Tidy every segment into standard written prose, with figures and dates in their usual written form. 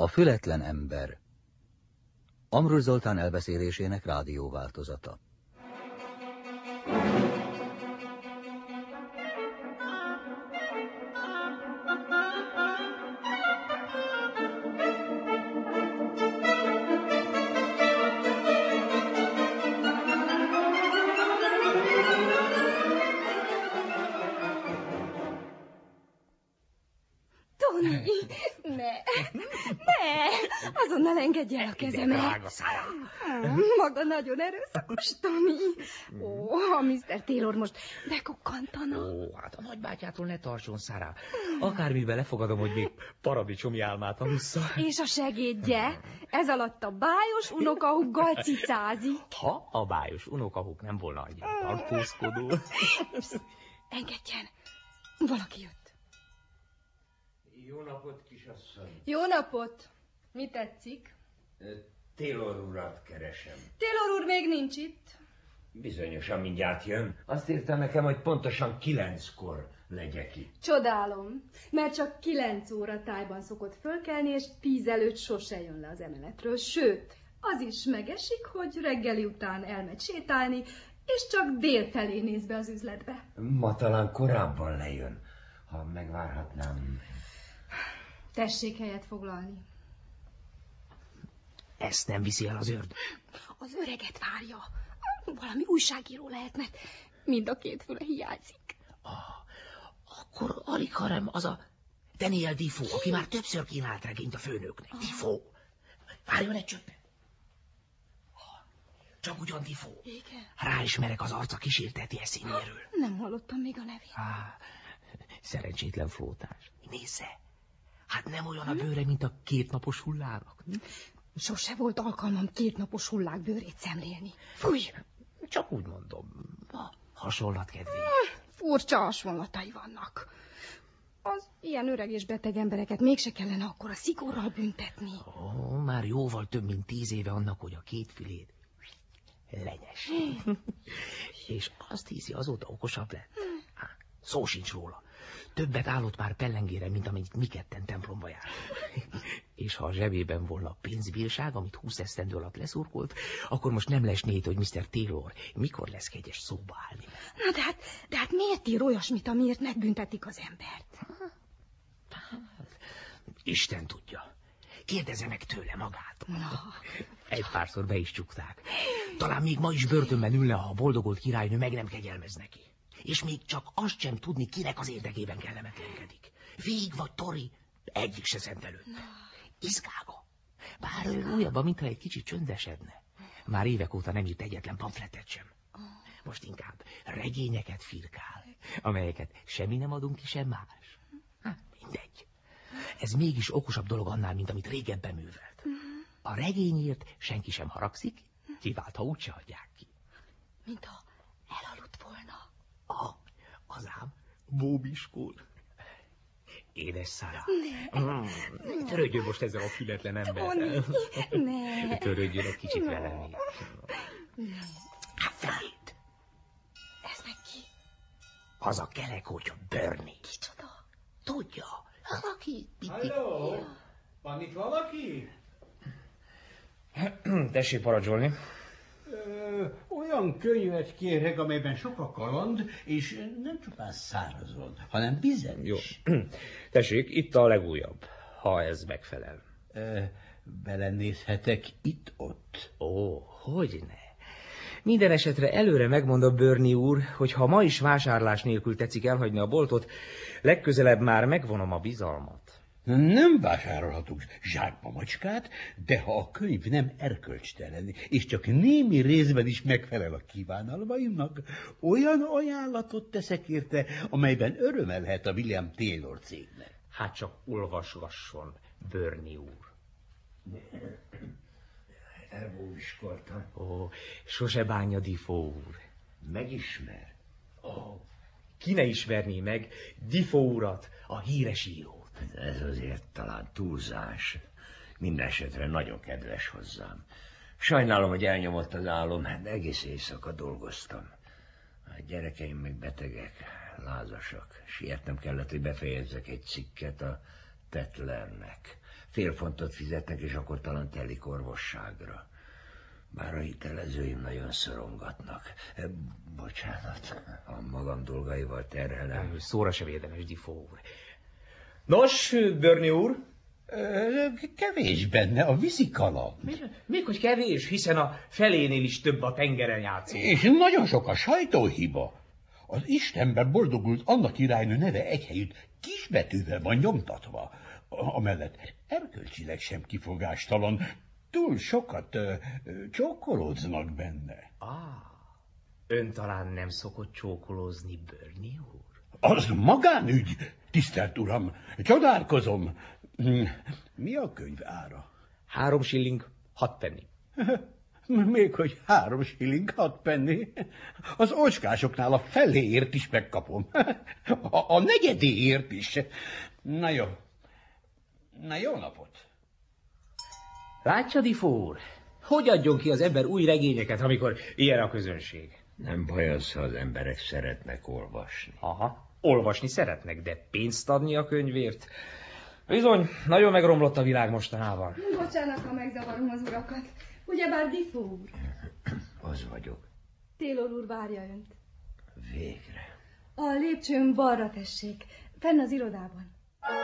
A fületlen ember. Amrus Zoltán elbeszélésének rádióváltozata. Azonnal engedj el a kezemet. Maga nagyon erőszakos, Tomi. A Mr. Taylor most bekokkantana. Hát a nagybátyától ne tartson, Sarah. Akármiben lefogadom, hogy még paradicsomi álmát alussza. És a segédje? Ez alatt a bájos unokahúggal cicázik. Ha a bájos unokahúg nem volna annyira tartózkodó. Engedjen. Valaki jött. Jó napot, kisasszony. Jó napot. Mi tetszik? Taylor urat keresem. Taylor úr még nincs itt. Bizonyosan mindjárt jön. Azt írta nekem, hogy pontosan 9-kor legyek itt. Csodálom, mert csak 9 óra tájban szokott fölkelni, és 10 előtt sose jön le az emeletről. Sőt, az is megesik, hogy reggeli után elmegy sétálni, és csak dél felé néz be az üzletbe. Ma talán korábban lejön, ha megvárhatnám. Tessék helyet foglalni. Ezt nem viszi el az ördög. Az öreget várja. Valami újságíró lehet, mert mind a két füle hiányzik. Akkor alig hanem az a Daniel Defoe, aki már többször kínált regényt a főnöknek. Defoe. Várjon egy csöppet. Csak ugyan Defoe. Igen. Ráismerek az arca kísérteti eszénéről. Nem hallottam még a nevét. Szerencsétlen flótás. Nézze. Hát nem olyan a bőre, mint a 2 napos hullának. Sose volt alkalmam 2 napos hullák bőrét szemlélni. Fúj, csak úgy mondom. A hasonlat kedvéért. Furcsa hasonlatai vannak. Az ilyen öreg és beteg embereket mégse kellene akkor a szigorral büntetni. Már jóval több mint 10 éve annak, hogy a 2 fülét lenyes. És azt hiszi, azóta okosabb lett. Szó sincs róla. Többet állott már pellengére, mint amennyit mi ketten templomba jártunk. És ha a zsebében volna a pénzbírság, amit 20 esztendő alatt leszurkolt, akkor most nem lesné, hogy Mr. Taylor mikor lesz kegyes szóba állni. Na de hát miért ír olyasmit, amiért megbüntetik az embert? Isten tudja. Kérdezze meg tőle magát. Na. Egy párszor be is csukták. Talán még ma is börtönben ülne, ha a boldogolt királynő meg nem kegyelmez neki. És még csak azt sem tudni, kinek az érdekében kellemetlenkedik. Vég vagy Tori, egyik se szent előtt. Izgága. Bár ő újabban, mintha egy kicsit csöndesedne. Már évek óta nem írt egyetlen pamfletet sem. Most inkább regényeket firkál, amelyeket semmi nem adunk ki, sem más. Mindegy. Ez mégis okosabb dolog annál, mint amit régebben művelt. A regényért senki sem haragszik, kivált, ha úgyse adják ki. Mint ha elaludt volna. Az ám, bóbiskól. Édes Sarah. Törődjön most ezzel a fületlen emberrel. Ne. Törődjön egy kicsit velem. Fejét. Ez meg ki? Az a kelekótya Bernie. Kicsoda? Tudja, az aki... Halló? Van itt valaki? Tessék parancsolni. Olyan könyvet kérek, amelyben sok a kaland, és nem csupán szárazon, hanem vizen is. Jó. Tessék, itt a legújabb, ha ez megfelel. Belenézhetek itt-ott? Hogyne. Minden esetre előre megmondom, Bernie úr, hogy ha ma is vásárlás nélkül tetszik elhagyni a boltot, legközelebb már megvonom a bizalmat. Nem vásárolhatunk zsákba macskát, de ha a könyv nem erkölcstelen, és csak némi részben is megfelel a kívánalmaimnak, olyan ajánlatot teszek érte, amelyben öröme lehet a William Taylor cégnek. Hát csak olvasgasson, Bernie úr. Elbóviskoltam. Sose bánja Defoe úr. Megismer? Ki ne ismerné meg Defoe urat, a híres írót? Ez azért talán túlzás. Mindenesetre nagyon kedves hozzám. Sajnálom, hogy elnyomott az álom, de egész éjszaka dolgoztam. A gyerekeim meg betegek, lázasak. Sietnem kellett, hogy befejezzek egy cikket a Tetlernek. fél fontot fizetnek, és akkor talán telik orvosságra. Bár a hitelezőim nagyon szorongatnak. Bocsánat, a magam dolgaival terhelem. Szóra se védemes, Defoe úr. Nos, Burney úr? Kevés benne a vízikaland. Még hogy kevés, hiszen a felénél is több a tengeren játszó. És nagyon sok a sajtóhiba. Az Istenben boldogult Anna királynő neve egyhelyütt kisbetűvel van nyomtatva. Amellett erkölcsileg sem kifogástalan. Túl sokat csókolódznak benne. Ön talán nem szokott csókolózni, Burney úr? Az magánügy, tisztelt uram. Csodálkozom. Mi a könyv ára? 3 shilling 6 penny. Még hogy 3 shilling 6 penny. Az ocskásoknál a feléért is megkapom. A negyedéért is. Na jó. Na jó napot. Látja, Defoe úr? Hogy adjon ki az ember új regényeket, amikor ilyen a közönség? Nem baj az, ha az emberek szeretnek olvasni. Aha, olvasni szeretnek, de pénzt adni a könyvért? Bizony, nagyon megromlott a világ mostanában. Bocsánat, ha megzavarom az urakat. Ugyebár Defoe úr? Az vagyok. Taylor úr várja önt. Végre. A lépcsőn balra tessék, fenn az irodában.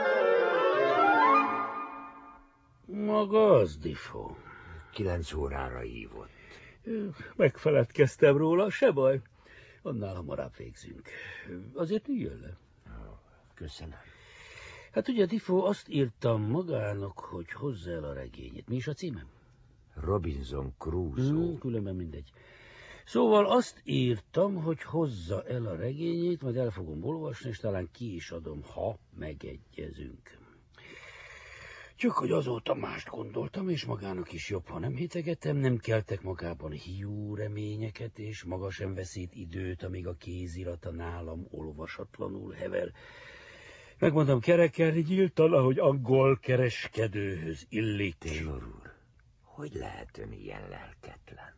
Maga az, Defoe. 9 órára hívott. Megfeledkeztem róla, se baj. Annál hamarabb végzünk. Azért üljön le. Köszönöm. Hát ugye, Defoe, azt írtam magának, hogy hozza el a regényét. Mi is a címe? Robinson Crusoe. Különben mindegy. Szóval azt írtam, hogy hozza el a regényét, majd el fogom olvasni, és talán ki is adom, ha megegyezünk. Csak hogy azóta mást gondoltam, és magának is jobb, ha nem hitegetem, nem keltek magában hiú reményeket, és maga sem veszít időt, amíg a kézirata nálam olvasatlanul hever. Megmondom, kerekelni nyíltan, ahogy angol kereskedőhöz illik. Taylor úr, hogy lehet ön ilyen lelketlen?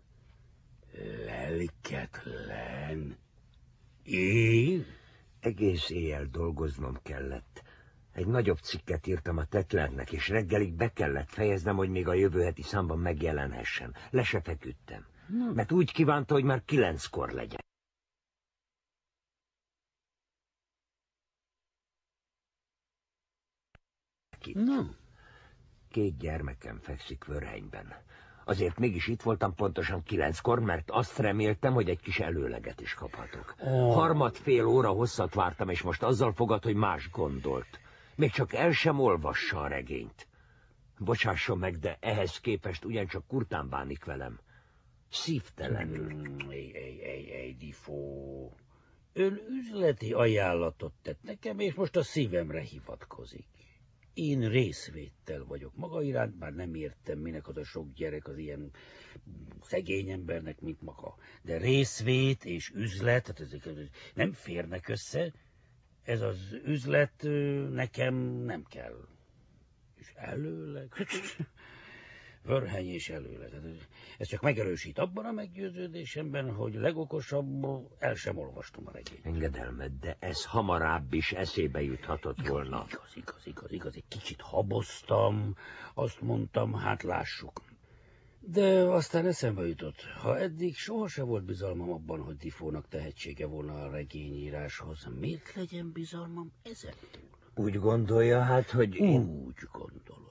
Lelketlen? Én? Egész éjjel dolgoznom kellett. Egy nagyobb cikket írtam a Tetlernek, és reggelig be kellett fejeznem, hogy még a jövő heti számban megjelenhessen. Le se feküdtem, mert úgy kívánta, hogy már 9-kor legyen. Nem. 2 gyermekem fekszik Vörhenyben. Azért mégis itt voltam pontosan 9-kor, mert azt reméltem, hogy egy kis előleget is kaphatok. 3,5 óra hosszat vártam, és most azzal fogad, hogy más gondolt. Még csak el sem olvassa a regényt. Bocsásson meg, de ehhez képest ugyancsak kurtán bánik velem. Szívtelenül. Defoe. Ön üzleti ajánlatot tett nekem, és most a szívemre hivatkozik. Én részvéttel vagyok maga iránt, már nem értem, minek az a sok gyerek az ilyen szegény embernek, mint maga. De részvét és üzlet, hát ezek nem férnek össze. Ez az üzlet nekem nem kell. És előleg? Vörheny és előleg. Ez csak megerősít abban a meggyőződésemben, hogy legokosabb, el sem olvastam a regényt. Engedelmed, de ez hamarabb is eszébe juthatott volna. Igaz, egy kicsit haboztam, azt mondtam, hát lássuk. De aztán eszembe jutott, ha eddig sohasem volt bizalmam abban, hogy Defoe-nak tehetsége volna a regényíráshoz, miért legyen bizalmam ezentúl? Úgy gondolja hát, hogy én... Úgy gondolom.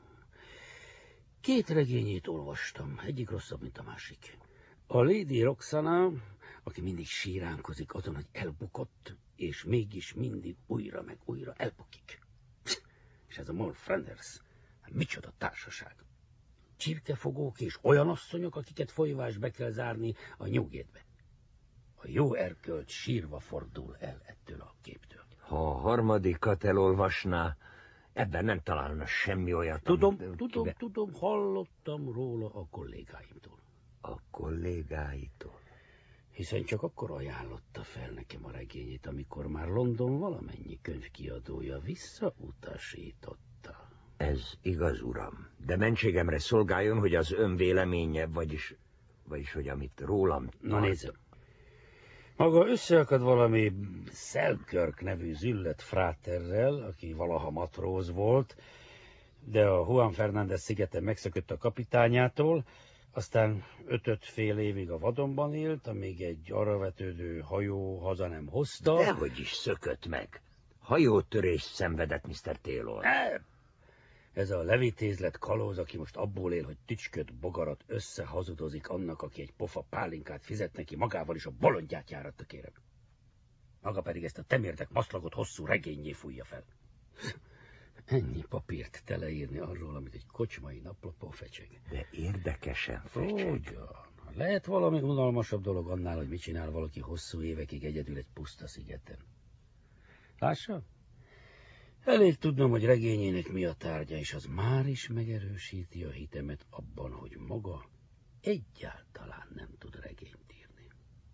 2 regényét olvastam, egyik rosszabb, mint a másik. A Lady Roxana, aki mindig síránkozik azon, hogy elbukott, és mégis mindig újra meg újra elbukik. És ez a Moll Flanders, micsoda társaság. Csirkefogók és olyan asszonyok, akiket folyvás be kell zárni a Newgate-be. A jó erkölcs sírva fordul el ettől a képtől. Ha a harmadikat elolvasná, ebben nem találna semmi olyat. Tudom, hallottam róla a kollégáimtól. A kollégáitól? Hiszen csak akkor ajánlotta fel nekem a regényét, amikor már London valamennyi könyvkiadója visszautasította. Ez igaz, uram, de mentségemre szolgáljon, hogy az ön véleménye, vagyis hogy amit rólam... Na nézzem. Maga összeakad valami Selkirk nevű züllet fráterrel, aki valaha matróz volt. de a Juan Fernández szigeten megszökött a kapitányától, aztán 5 fél évig a vadonban élt, amíg egy arra vetődő hajó haza nem hozta. Dehogy is szökött meg. Hajótörést szenvedett Mr. Taylor. Ez a levitézlet kalóz, aki most abból él, hogy tücsköt, bogarat összehazudozik annak, aki egy pofa pálinkát fizet neki, magával is a bolondját járatta, kérem. Maga pedig ezt a temérdek maszlagot hosszú regényé fújja fel. Ennyi papírt teleírni arról, amit egy kocsmai naplapon fecseg. De érdekesen fecseg. Ugyan. Lehet valami unalmasabb dolog annál, hogy mit csinál valaki hosszú évekig egyedül egy puszta szigeten. Lássa? Elég tudnom, hogy regényének mi a tárgya, és az már is megerősíti a hitemet abban, hogy maga egyáltalán nem tud regényt írni.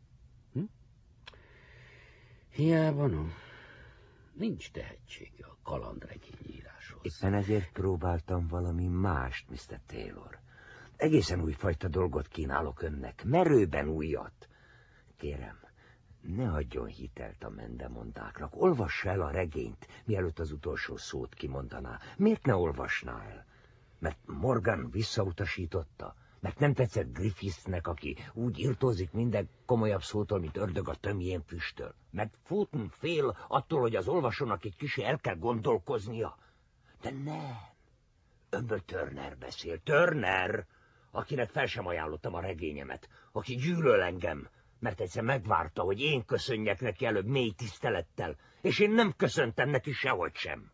Hiába no, nincs tehetsége a kalandregényíráshoz. Éppen ezért próbáltam valami mást, Mr. Taylor. Egészen újfajta dolgot kínálok önnek, merőben újat. Kérem, ne adjon hitelt a mendemondáknak. Olvassa el a regényt, mielőtt az utolsó szót kimondaná. Miért ne olvasná el? Mert Morgan visszautasította? Mert nem tetszett Griffithsnek, aki úgy irtózik minden komolyabb szótól, mint ördög a tömjén füstöl? Mert Fulton fél attól, hogy az olvasónak egy kicsi el kell gondolkoznia? De nem. Önből Turner beszél. Turner, akinek fel sem ajánlottam a regényemet, aki gyűlöl engem, mert egyszer megvárta, hogy én köszönjek neki előbb mély tisztelettel, és én nem köszöntem neki sehogy sem.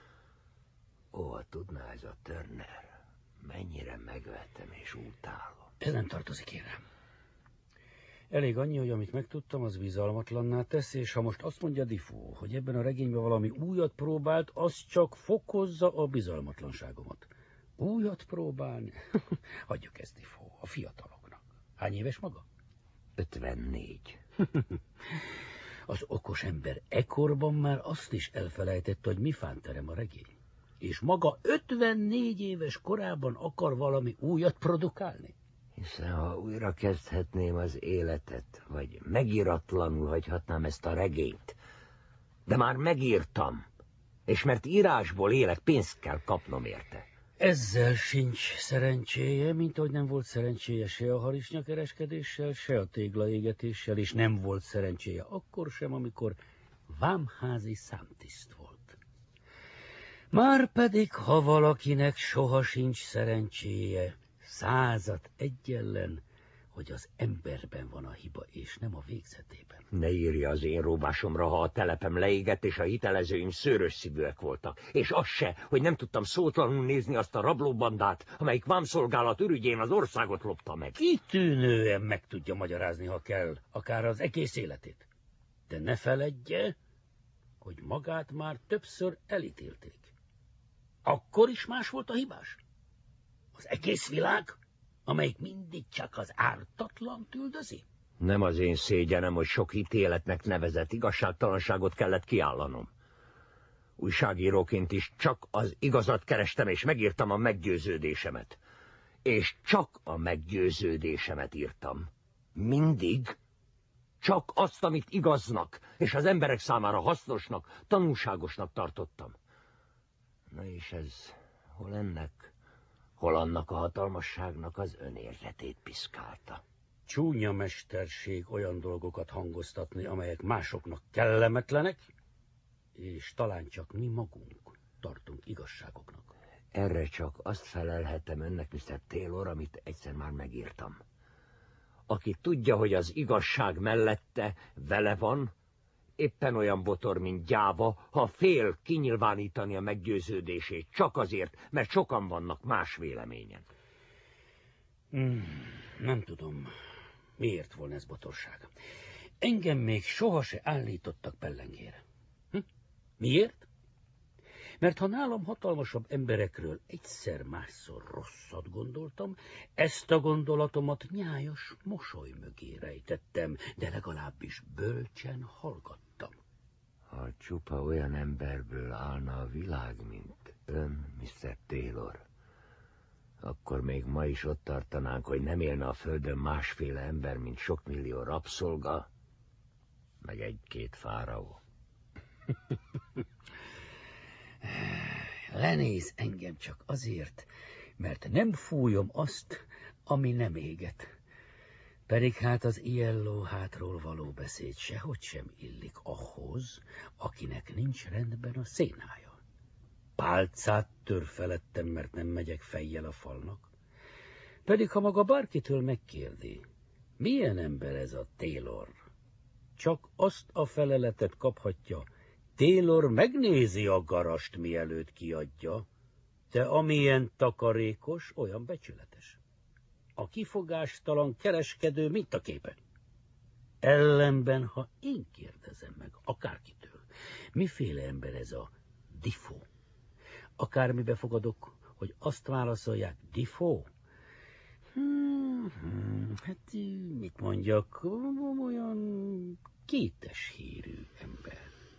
Ó, tudná ez a Turner, mennyire megvettem és utálom. Ez nem tartozik, kérem. Elég annyi, hogy amit megtudtam, az bizalmatlanná tesz, és ha most azt mondja Defoe, hogy ebben a regényben valami újat próbált, az csak fokozza a bizalmatlanságomat. Újat próbálni? Hagyjuk ezt, Defoe, a fiataloknak. Hány éves maga? 54. Az okos ember ekkorban már azt is elfelejtette, hogy mi fánterem a regény. És maga 54 éves korában akar valami újat produkálni? Hiszen ha újra kezdhetném az életet, vagy megíratlanul hagyhatnám ezt a regényt. De már megírtam, és mert írásból élek, pénzt kell kapnom érte. Ezzel sincs szerencséje, mint ahogy nem volt szerencséje se a harisnyakereskedéssel, se a téglaégetéssel, és nem volt szerencséje akkor sem, amikor vámházi számtiszt volt. Márpedig, ha valakinek soha sincs szerencséje, 101 ellen, hogy az emberben van a hiba, és nem a végzetében. Ne írja az én róvásomra, ha a telepem leégett, és a hitelezőim szőrös szívűek voltak. És az se, hogy nem tudtam szótlanul nézni azt a rablóbandát, amelyik vámszolgálat ürügyén az országot lopta meg. Kitűnően meg tudja magyarázni, ha kell, akár az egész életét. De ne feledje, hogy magát már többször elítélték. Akkor is más volt a hibás? Az egész világ, amelyik mindig csak az ártatlant üldözi? Nem az én szégyenem, hogy sok ítéletnek nevezett igazságtalanságot kellett kiállanom. Újságíróként is csak az igazat kerestem, és megírtam a meggyőződésemet. És csak a meggyőződésemet írtam. Mindig. Csak azt, amit igaznak, és az emberek számára hasznosnak, tanulságosnak tartottam. Na és ez hol ennek, hol annak a hatalmasságnak az önérzetét piszkálta. Csúnya mesterség olyan dolgokat hangoztatni, amelyek másoknak kellemetlenek, és talán csak mi magunk tartunk igazságoknak. Erre csak azt felelhetem önnek, Mr. Taylor, amit egyszer már megírtam. Aki tudja, hogy az igazság mellette vele van, éppen olyan botor, mint gyáva, ha fél kinyilvánítani a meggyőződését, csak azért, mert sokan vannak más véleményen. Nem tudom, miért volna ez botorság. Engem még soha se állítottak pellengére. Miért? Mert ha nálam hatalmasabb emberekről egyszer-másszor rosszat gondoltam, ezt a gondolatomat nyájas mosoly mögé rejtettem, de legalábbis bölcsen hallgattam. Ha csupa olyan emberből állna a világ, mint ön, Mr. Taylor, akkor még ma is ott tartanánk, hogy nem élne a földön másféle ember, mint sok millió rabszolga, meg 1-2 fáraó. Lenéz engem csak azért, mert nem fújom azt, ami nem éget. Pedig hát az ilyen lóhátról való beszéd sehogy sem illik ahhoz, akinek nincs rendben a szénája. Pálcát tör felettem, mert nem megyek fejjel a falnak. Pedig ha maga bárkitől megkérdi, milyen ember ez a Taylor, csak azt a feleletet kaphatja, Taylor megnézi a garast, mielőtt kiadja, de amilyen takarékos, olyan becsületes. A kifogástalan kereskedő mintaképe. Ellenben, ha én kérdezem meg akárkitől, miféle ember ez a Defoe, akármibe fogadok, hogy azt válaszolják, Defoe? Hát mit mondjak, olyan kétes hírű ember.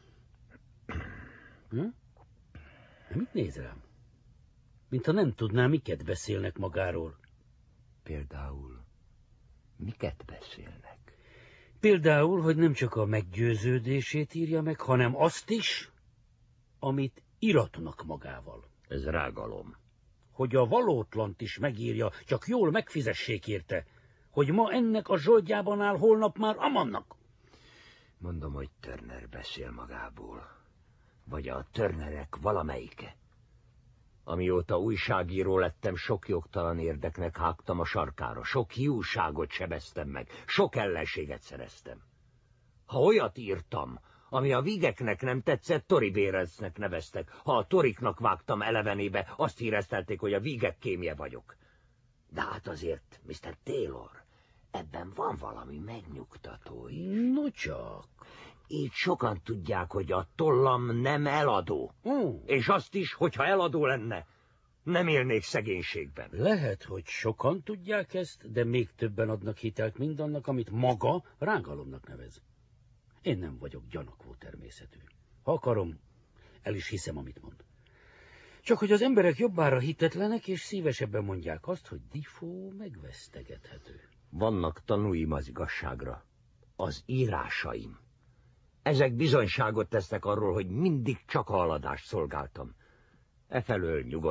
Mit néz rám? Mintha nem tudná, miket beszélnek magáról. Például, miket beszélnek? Például, hogy nem csak a meggyőződését írja meg, hanem azt is, amit iratnak magával. Ez rágalom. Hogy a valótlant is megírja, csak jól megfizessék érte, hogy ma ennek a zsoldjában áll, holnap már amannak. Mondom, hogy Turner beszél magából. Vagy a Turnerek valamelyike. Amióta újságíró lettem, sok jogtalan érdeknek hágtam a sarkára, sok hiúságot sebeztem meg, sok ellenséget szereztem. Ha olyat írtam, ami a Whigeknek nem tetszett, Tory Bérencnek neveztek. Ha a Toriknak vágtam elevenébe, azt híreztelték, hogy a Whigek kémje vagyok. De hát azért, Mr. Taylor, ebben van valami megnyugtató is. No csak. Így sokan tudják, hogy a tollam nem eladó. És azt is, hogyha eladó lenne, nem élnék szegénységben. Lehet, hogy sokan tudják ezt, de még többen adnak hitelt mindannak, amit maga rágalomnak nevez. Én nem vagyok gyanakvó természetű. Ha akarom, el is hiszem, amit mond. Csak hogy az emberek jobbára hitetlenek, és szívesebben mondják azt, hogy Defoe megvesztegethető. Vannak tanúim az igazságra. Az írásaim. Ezek bizonyságot tesznek arról, hogy mindig csak a haladást szolgáltam. Efelől nyugodt